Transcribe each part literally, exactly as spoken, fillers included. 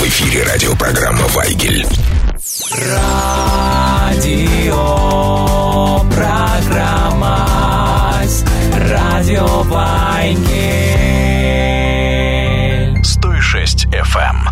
эфире радиопрограмма «Вайгель». Радио, программа «Радио Вайгель». сто шесть эф эм.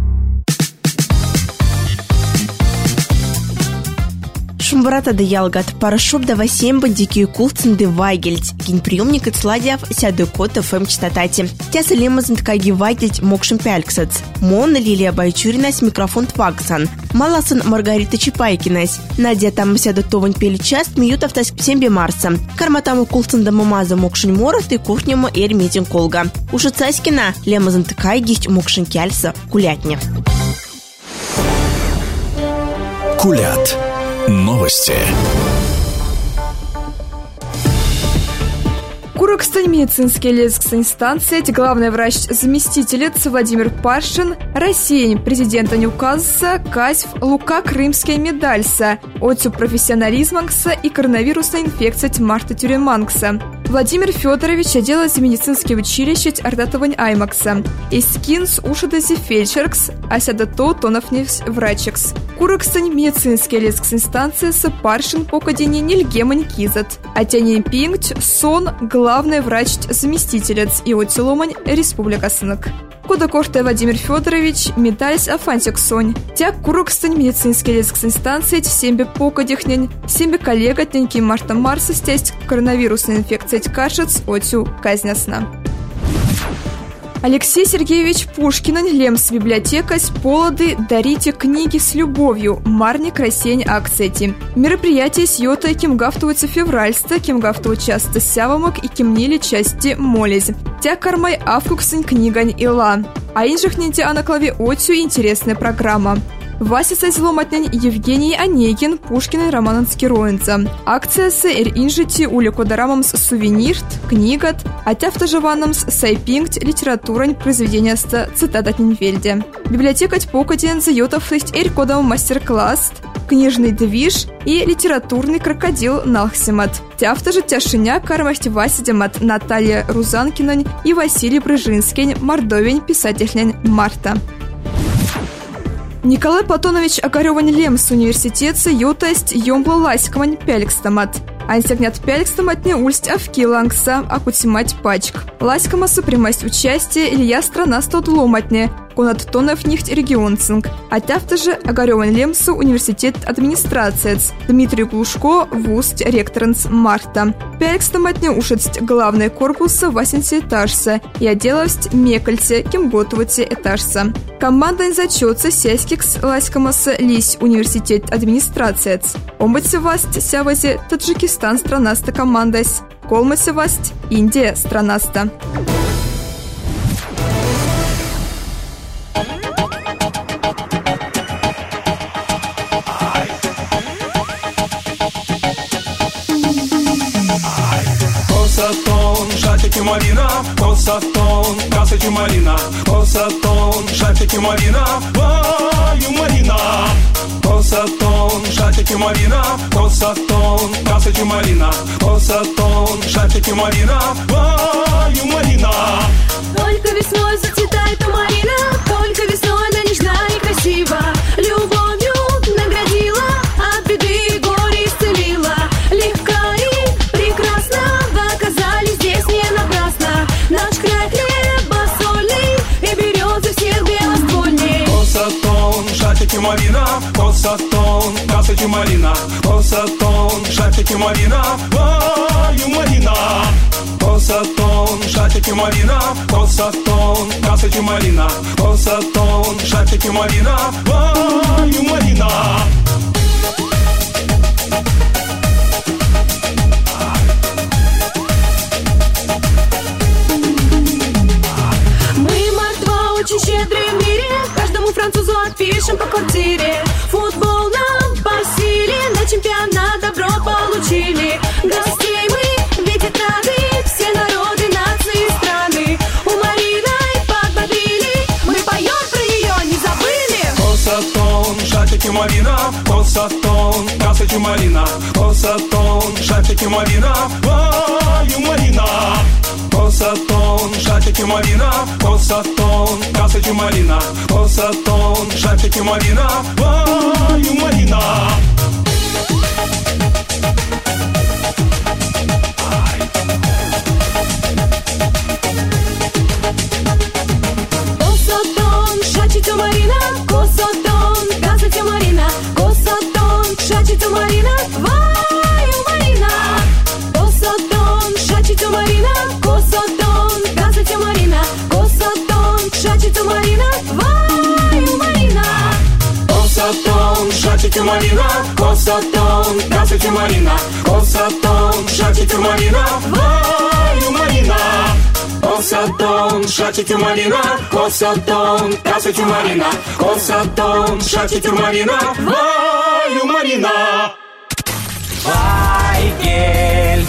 Шумбарата да ялгат, парашуб да васемба дикие кулцин да вайгельц, генприемник от сладьяв сяду кот эф эм частотати. Тяса лемазн ткаги вайгельц мокшим пяльксац. Мона Лилия Байчуринась микрофон тваксан. Маласын Маргарита Чапайкинась. Надя там сяду товань пели част, миют автась сембе марса. Карматаму кулцин да мамаза мокшин морот и кухнему эль митин колга. Уша цаськина лемазн ткаги мокшин кяльса кулятня. Кулят. Новости. Курокстань медицинский лезгстань станция, главный врач-заместителец Владимир Паршин, Россия президента не указывается, Казьв Лука Крымская медальса, отцу профессионализманкса и коронавирусная инфекция Марта Тюреманкса. Владимир Федорович отделает медицинское училище Ардатовань Аймакса. Искинс ушадази фельдшеркс, асядато тоновневс врачекс. Курокстань медицинский лезгстань станция с Паршин покадени нельгемань кизат. Атянин пингть сон главный врач-заместителец и отцеломань республика сынок. Куда корте Владимир Федорович, медальс афантик сонь. Тяг курокстань медицинский лезгстань станция сембе покадихнень, сембе коллега теньки Марта Марса стесть коронавирусная инфекция кашец отцю казнясна. Алексей Сергеевич Пушкин, лемс библиотека с полоды «Дарите книги с любовью», марник рассень акцети. Мероприятие с йота кимгафтуется февральста, кимгафту часто сявомок и кимнили части молезь. Тя кармай авкуксень книгань ила. А инжихнете анаклаве отцю интересная программа. Вася Сайзломатнень Евгений Онегин, Пушкин и Романонский Роинца. Акция с эр инжити улекодарамамс сувенирт, книгат, а тяфтажеванамс сайпингт литературань произведения с цитатат Нинвельде. Библиотекать покаден зайотов есть эр кодам мастер-класс, книжный движ и литературный крокодил Налхсимат. Тяфтажа тяшиня кармахти Васидемат Наталья Рузанкинань и Василий Брыжинский, мордовень писательнень Марта. Николай Платонович Огарёвань Лемс университетса ютасть ёмбла ласькамань пялькстамат. Ансягнят пялькстамат не ульсть авкилангса, акутимать пачк. Ласькамаса примасть участие Илья страна стаудломатне, конат тонов нихт регионцинг. А тяфтаже Огарёвань Лемсу университет администрациец. Дмитрий Глушко вуст ректоранс Марта. Пялькстаматне ушесть главный корпуса васенсе этажса и отделовсть мекальце кем готовате этажса. Команда зачется сельскикс ласькамаса лись университет администрациец. Омбатсе васть сявазе Таджикистан странаста командась. Колмасе васть Индия странаста. Косатон, шатики малина, косатон, касачи малина, косатон, шатики малина, ваю малина. Косатон, шатики малина, косатон, касачи малина, косатон, шатики малина, ваю малина. Только весной зацветает у малина, только весной она нежна и красива. Любовью наградила, от беды горе исцелила. Легка и прекрасна, вы оказались здесь не напрасно. Наш край хлеба сольный и березы всех белоствольней. Косатон, шатики малина, косатон, касачи малина, косатон, шатики малина, ваю малина. Косатон, шатики малина, косатон, касачи малина, косатон, шатики малина, ваю малина. Мы мордва очень щедрые в мире, каждому французу отпишем по квартире. Футбол нам по силе, на чемпионат добро получили. Гостей мы видеть рады, все народы, нации, страны. У Мариной подбодрили, мы поем про нее, не забыли. Косатон, шатики шапчики малина, косатон, красочки малина, косатон, шапчики малина, ваю малина. Косатон, шапчики малина, косатон, красочки малина, косатон, шапчики малина, ваю малина. Шачите Марина, косотон, красоте Марина, косотон, шачите Марина, ваю Марина. Косотон, шачите Марина, косотон, красоте Марина, косотон, шачите Марина, ваю Марина. Косатон, шачите Марина, косатон, красоте Марина, косатон, шачите Марина, ваю Марина. Косатон, шачите Марина, косатон, красоте Марина, косатон, шачите Марина, ваю Марина. Вайгель.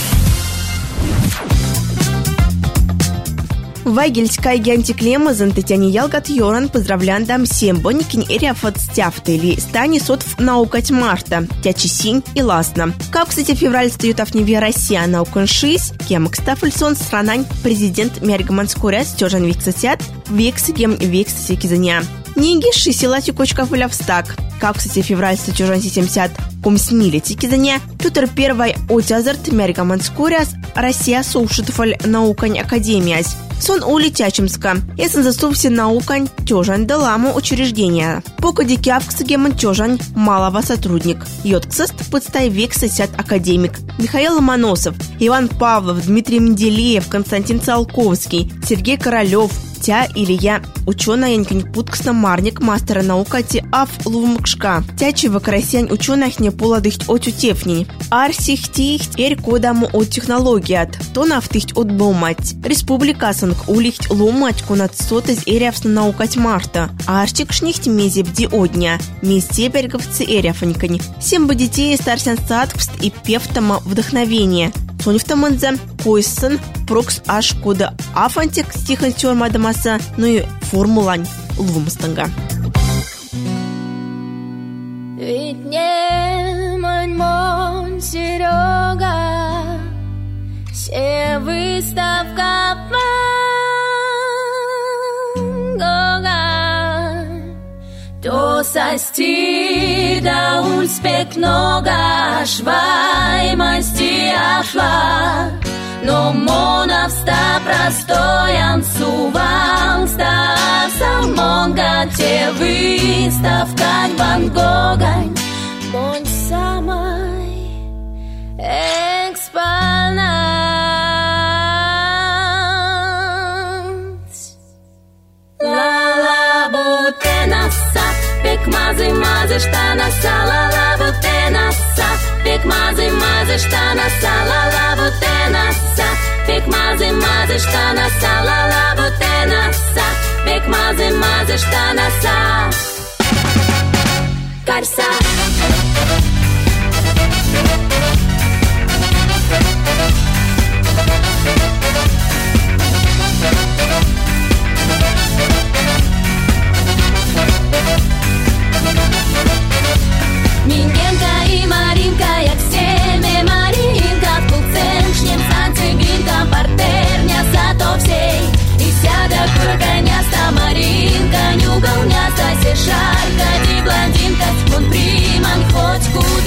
Вайгельская гентиклемазан Татьяне Ялгат Йоран поздравляндам сембоникин эриафат стяфтели стани сотв наукать марта, тячи синь и ласна. Как, кстати, февраль стаютав неве Россия наукан шись, кем кстафельсон странань президент Мергаманскоря стежан виксасят, вексигем вексаси кизаня. Ниги шисила тюкочка фылявстак. Как, кстати, февраль статюжан семьдесят кумснили тикизаня, Петр Первый отязарт Мергаманскоря Россия сушитфаль наукань академиясь. Сон улетячимска. Ясен заступся наукань тёжань даламу учреждения. Пока дикявксагеман тёжань малого сотрудник. Йотксаст подстай век сосят академик. Михаил Ломоносов, Иван Павлов, Дмитрий Менделеев, Константин Циолковский, Сергей Королёв, Тя Илья, ученая Янкинь-Путксна Марник, мастера наука Аф Лувмкшка. Тячева Карасянь ученых не поладыхть от утефнень. Арсихтихть эр кодаму от технологият. Тонафтыхть от бомать. Республика санк улихть ломать кунат сотез эрявсна наукать марта. Арчикшнихть мезебди одня. Местеберговцы эряфанькань. Семь бы детей старсян садквст и певтама вдохновение. Сонифтаманза, Койсон, Прокс аш кода Афантик, стихан тёрма дамаса, ну и формулань Лвумстанга. Ведь не мань мон Серега, все выставка Ван Гога, то сости да ульспек нога, швай масти ашла. Но моновста простоян сувал, став салмонга те выставкань Ван Гогань. Монь самой экспонат. Ла-ла бутенаса, пек-мазы-мазы, штанаса, ла-ла бутенаса, пек-мазы-мазы, штанаса, ла-ла бутенаса, пек-мазы-мазы, штанаса, ла-ла бутенаса, пек-мазы-мазы, штанаса. Карса. Мингенка и Маринка, як семя Маринка, в кулценшнем санцегринка, партерня зато всей. И сяда кроконяста Маринка, нюголняста сешарка, ди блондинка, вон приман хоть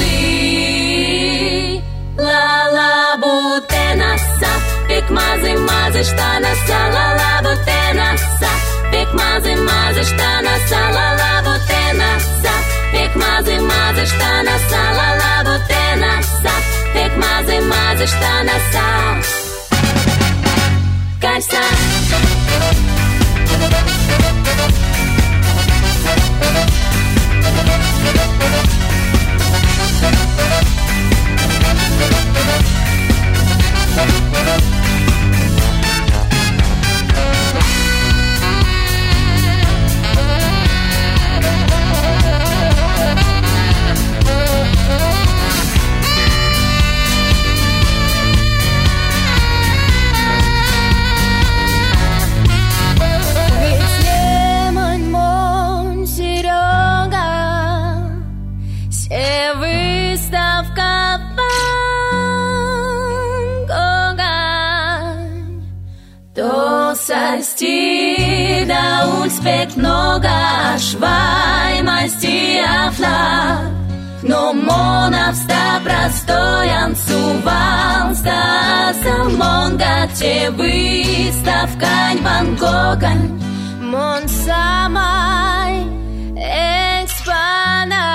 куды. Ла-ла бутенаса, пек-мазы-мазы, штанаса, ла-ла бутенаса, пек-мазы-мазы, штанаса, ла-ла бутенаса, пек-мазы-мазы, штанаса, ла-ла бутенаса, пек-мазы-мазы, штанаса. Карса. Ulspekt noga švajmasti afla. No monavsta простоян сувал ста самонга те выставкань Ван Гога. Мон самай экспонат.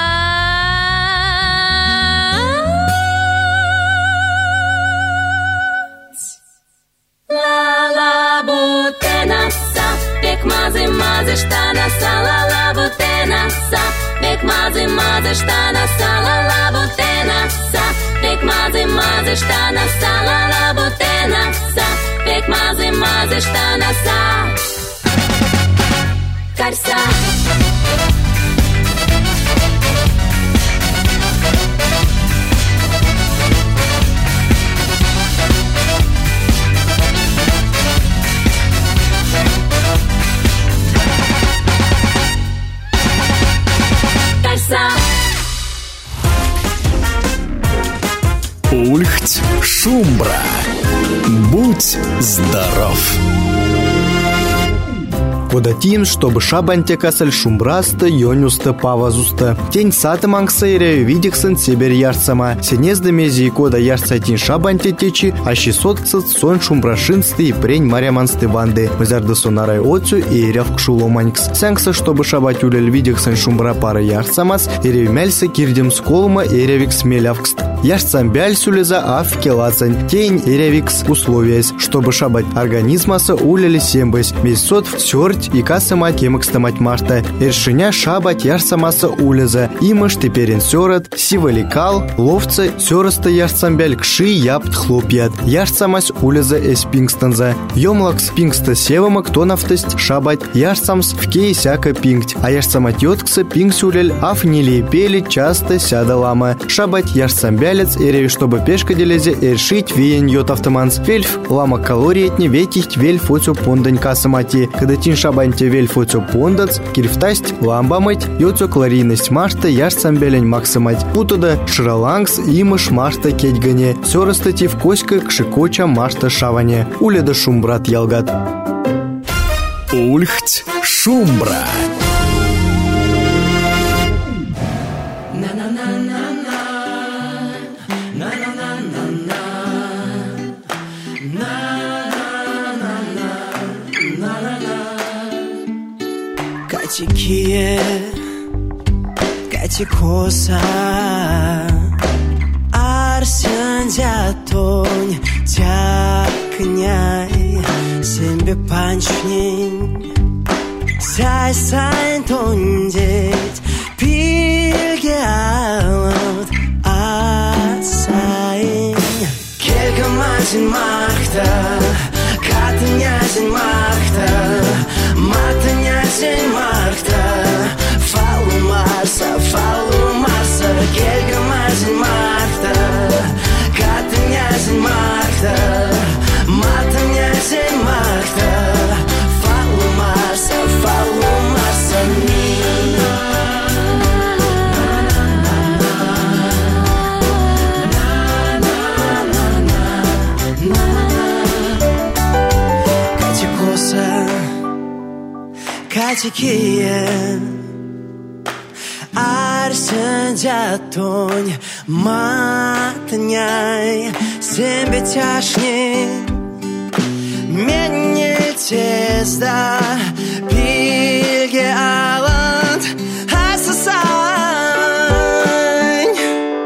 Ла-ла бутенаса, пек мази-мази штанаса, ла-ла бутенаса, пек мази-мази штанаса, ла-ла бутенаса, пек мази-мази штанаса, ла-ла бутенаса, пек мази-мази штанаса. Карса. Ульхть Шумбра. Будь здоров. Кодатин, чтобы шабанте касаль шумбраста, йонюста павазуста. Тень сатым ангсейре видиксын себер ярсама. Сенезды мези и кода ярса тень шабанте течи, а шестьсот сон шумбрашинсты и прень марямансты ванды. Мазарды сонарай отцу и рявк шуломанькс. Сянгса, чтобы шабать улель видиксын шумбра пара ярсамас, и ревмяльса кирдем сколма и ревикс мелявкст. Ярсам бяль сулеза аф келацань. Тень и ревикс условиясь, чтобы шабать организмаса улели сембась. Месяцот в тёрть и касама кемакстамать марта. Эршиня шабать ярсамаса улеза. Имаш теперен сёрат, сиваликал, ловца, сёраста ярсамбяль кши япт хлопьят. Ярсамас улеза эс пингстанза. Йомлакс пингста севама кто нафтость шабать. Ярсамс в кей сяка пингть. А ярсамат йоткса пингсюлель аф не лепели часто сяда лама. Шабать ярсамбялец эреви, чтобы пешка делезе эршить веен йот автоманс. Вельф лама калориетне ветихть вельф оцю пондань касамати. Когда тин шабанте вельф оцю пондац, кирфтасть ламбамать, йоцю кларийность марта ярсамбялень максамать. Путуда шралангс имыш марта кетьгане. Сёрастати в коська кшикоча марта шаване. Уледа шумбрат ялгат. Ульхть Шумбра. Катикие, катикоса, арсен дятонь, тякняй, сембе панчнень, сяй сайн тондеть, пильге алот, асайн. Келька мазин махта, катынязин махта, матынязин махта, фалу марса, фалу марса, келька мазин махта, катынязин махта, матынязин махта, фалу марса, фалу марса, ми. Катикие, арсен дятонь, матняй, сембе тяшни, менне тезда, пильге аланд, асасань.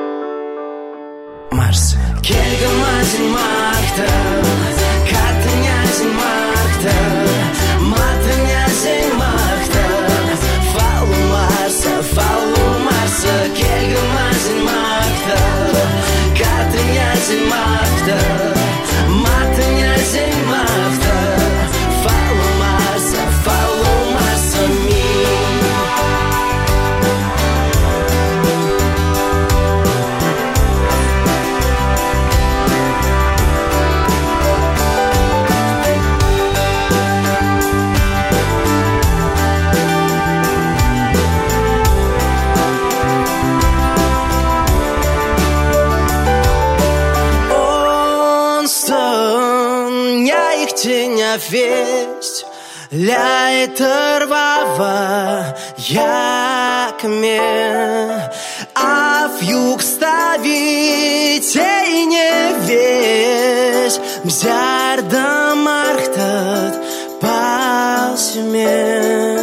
Марс, кельга мазин махта, катынязин махта, матынязин махта, фалу марса, фалу марса, кельга мазин махта, катынязин махта, матынязин махта, фалу марса, фалу марса, ми. Весть, Ляйтервава якме, а в юг ставить и не весь мзярда мархтат палсме.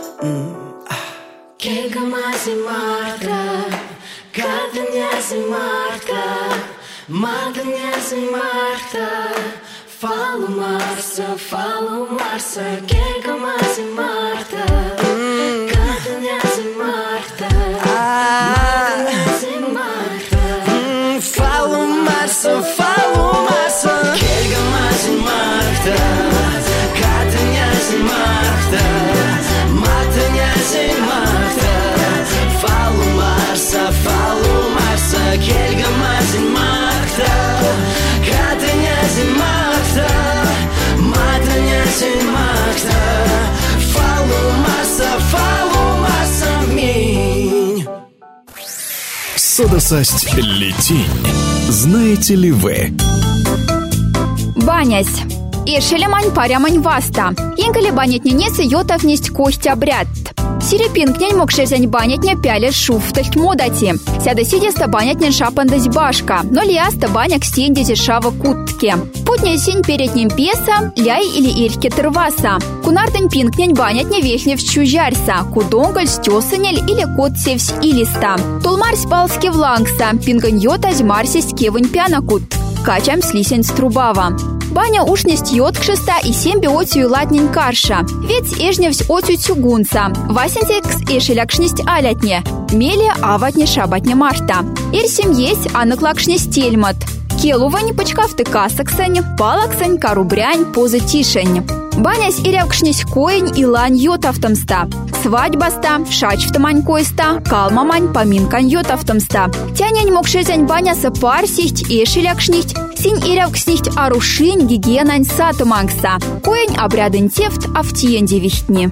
Кельгамази марта, катанязи марта, матанязи марта. Фалу Марса, фалу Марса, Кельгамази Марта, Катанязи Марта, Матанязи Марта. Фалу Марса, фалу Марса, Кельгамази Марта, Катанязи Марта, Матанязи Марта. Фалу Марса, фалу Марса, Кельгамази Марта, Катанязи Марта. Матанязи Марта, фалу Марса, фалу Марса минь. Содосасть летень. Знаете ли вы? Банясь. Ишелемань парямань васта. Инкали банять не несы йотов несть кость обряд. Сирепин княнь мог шерзянь банять не пяле шуфтах модати. Сяда сидеста банять не шапандась башка. Но лиаста баняк синдези шава кутке. Путня синь перед ним песа, ляй или ирьке тырваса. Кунардень пин княнь банять не вехнев чужарса. Кудонгаль стесанель или кот севсь илиста. Толмарсь палски влангса. Пингань йотась марсись кевань пянакут. Качам слисень струбава. Баня ушнесть йод кшеста и семь биотию латнень карша. Ведь эжневсь отю тюгунца. Васензекс эшелякшнесть алятне. Меле аватне шабатне марта. Ирсим есть анаклакшнесть тельмат. Келувань почкавты касаксань, палаксань, карубрянь, позы тишень. Банясь ирявкшнесть коень и лань йотавтамста. Свадьбаста, шачвтамань койста, калмамань поминкань йотавтамста. Тянянь мокшезянь баняса парсихть эшелякшнесть. Синь ирявкснесть арушинь гигиенань сатамангса. Коень обрядын тефт автиенде вихтни.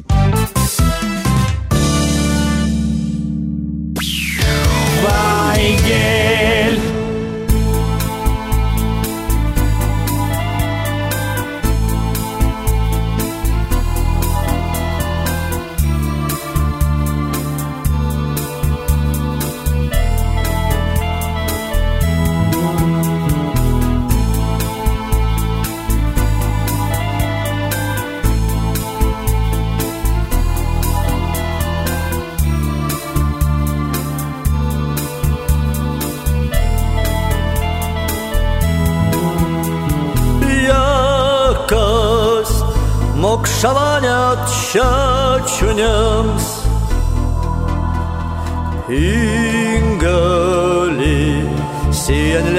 Вайгель. Мокшаванят щачунямс Ингали сиянь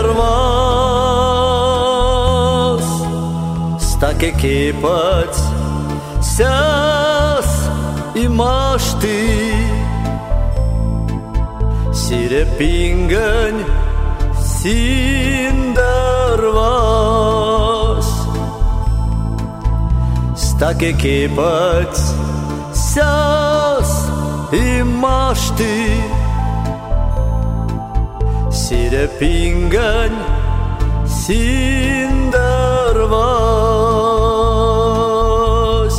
ляйтервас Стаки кипать сяс и машты Сирепингань синдарвас Стаки кипать сяс и машты Сирепингань синдарвас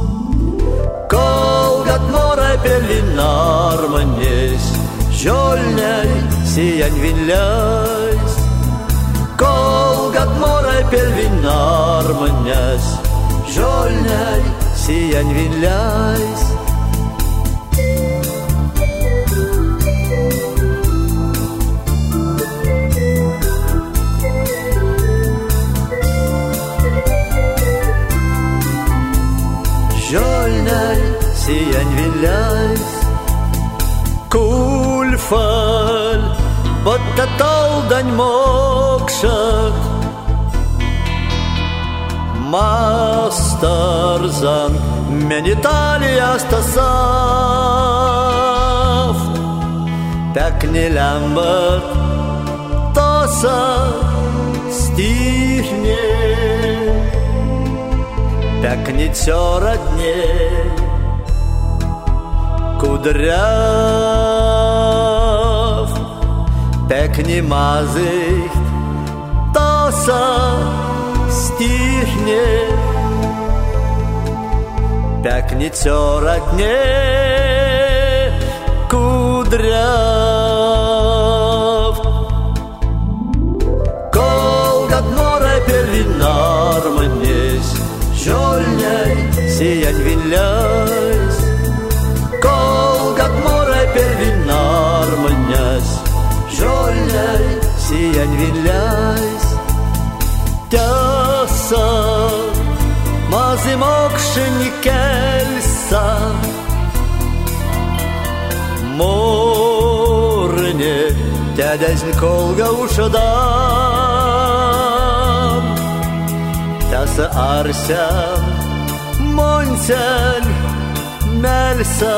Колгат море пелинарманесь Жольняй сиянь винляйс Колгат море пелинарманесь Жольняй сиянь винляйс Жольняй сиянь винляйс Кульфаль боттаталдань мокшат Мастарзан мениталия стасав Так не лямбат тоса стихне Так не тёратне кудряв Так не мазых тоса стихне пякнет соротне кудряв. Колгат море первинар манесь, жольняй сиянь вилясь. Колгат море первинар манесь, жольняй сиянь вилясь. Тяса мазымокшини кельса, морне тядязн колга ушадан. Тяса арсян монсян мельса,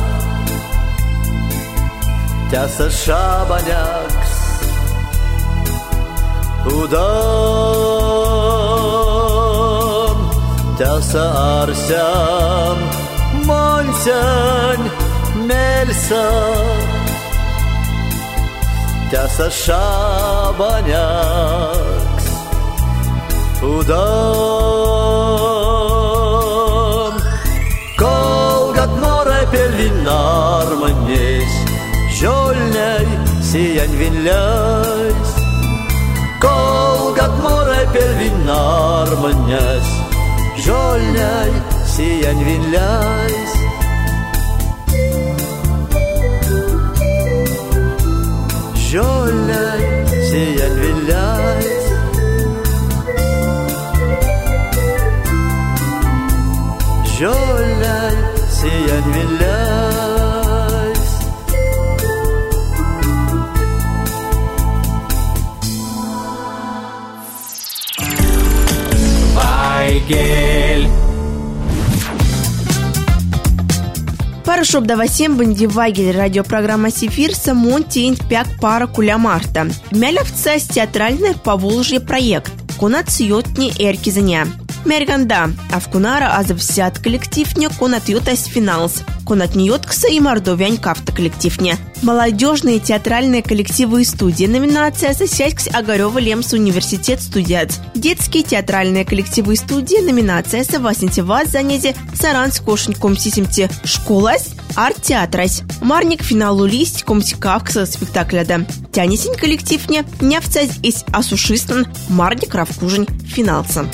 тяса шабанякс удан. Тяса арсян монсян мельса, тяса шабанякс удан. Колгат море первинар манесь, жольняй сиянь вилясь. Колгат море первинар манесь, жольняй сиянь вилясь. Жольняй сиянь вилясь. Жольняй сиянь вилясь. Вайгель. Парашоб да васем банди Вайгель, радиопрограмма Сефир, самон тень пяк пара куля марта. Мялявца театральный Поволжье проект. Кунат сьотни эркизаня. Мерганда, а в кунара азовсят коллективне кунат ютас финалс. Кунат ньоткса и мордовянь кафта коллективне. Молодежные театральные коллективы и студии. Номинация «Сосядькс Огарева Лемс университет студиец». Детские театральные коллективы и студии. Номинация «Савасинтиваз занятие Саранск кошеньком сисимте школас арт-театрась». Марник финалу листь комсикавкса спектакля да. Тянесень коллективне нявцаз из асушистан Марник равкужень финалса.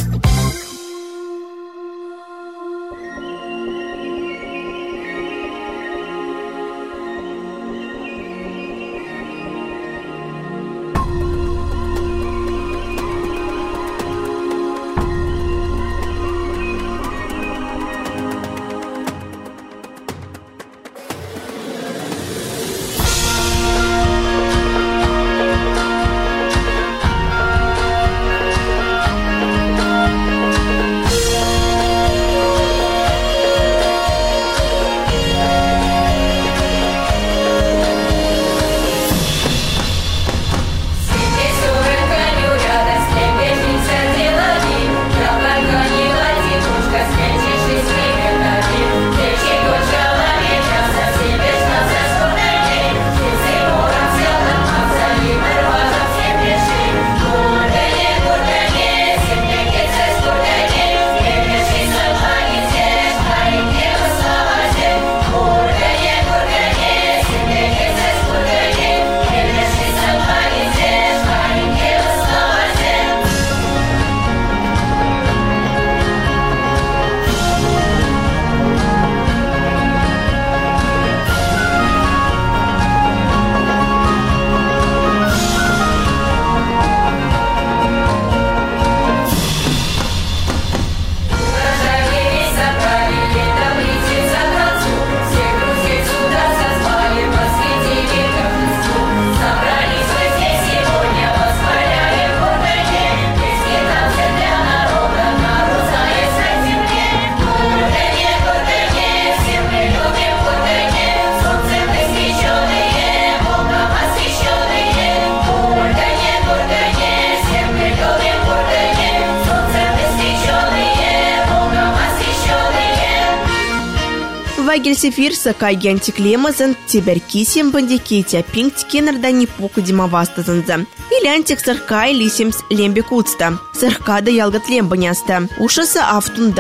Вайгель Сефир сакай антиклемазан тиберкисим бандикитя пинг тикенерда непука димавастазанза. Или антик саркай лисимс лембекутста. Саркада ялгат лембаняста. Ушаса автунда.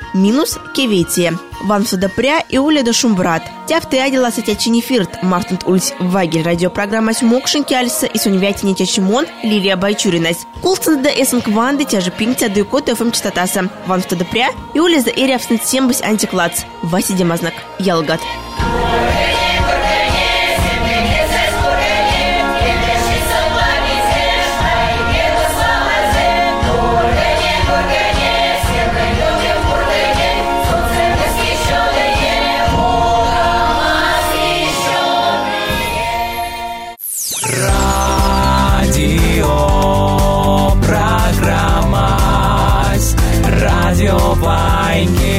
минус Кеветия. Вам Садапря и Уля до Шумбрат. Тяфты адила сатячинифирт Мартинт Ульс Вагель радиопрограмма Смокшинки Альса и Суньвятине Чачимон Лилия Байчуринась. Кулцин да эсен кванды тяжи пинктя дюкот эфэм частотаса. Вам Садапря и Уля за эри абснет сембась антиклац. Вася Демазнак. Ялгат. Программа Радио Вайнгель.